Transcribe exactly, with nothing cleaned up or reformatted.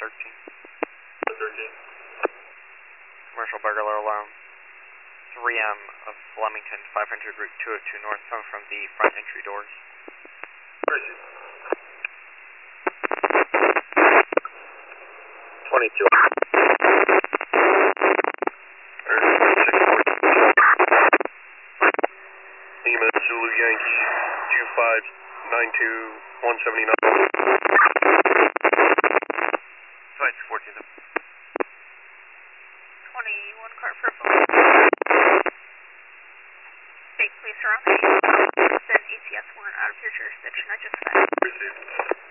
thirteen. thirteen. Commercial burglar alarm. three M of Flemington, five hundred Route two oh two North, coming from the front entry doors. Receive. twenty-two. Lima Zulu Yankee two five nine two one seven nine. twenty-two fourteen. twenty-one car purple. State police around. Send A T S warrant out of your jurisdiction. I just said. Received.